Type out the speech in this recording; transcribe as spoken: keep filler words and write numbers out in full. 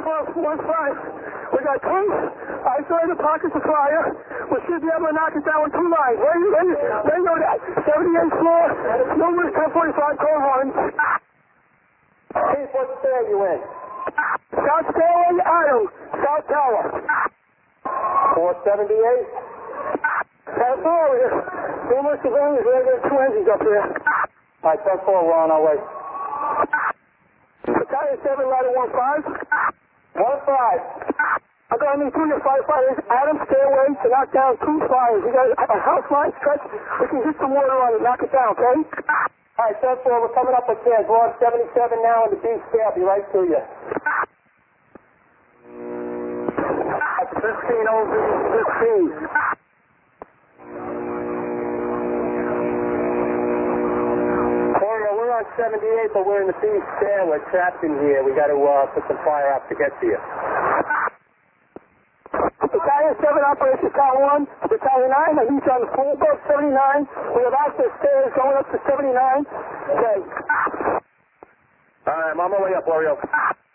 one five. We got case, isolated pockets of fire. We should be able to knock it down with two lines. Where you, where you, where you know that? seventy-eighth floor, numerous ten forty-five, call horns. Chief, what stair you in? South stairway, Adam. South tower. four seventy-eight? South floor here. Numerous civilians, we're going to two engines up here. All right, ten four, we're on our way. Battalion seven, ladder one five. one five. I'm going to need two of your firefighters. Adam, stay away to knock down two fires. We got a house line stretch. We can hit some water on it, knock it down, okay? All right, ten four, we're coming up with stairs. We're on seventy-seven now in the B stair. I'll be right to you. fifteen over fifteen. Coroner, we're on seventy-eight, but we're in the B stair. We're trapped in here. We got to uh, put some fire out to get to you. Battalion seven, Operation Count one. Battalion nine, I need you on the floor above seventy-nine. We have access stairs going up to seventy-nine. Okay. All right, I'm on my way up, Oreo.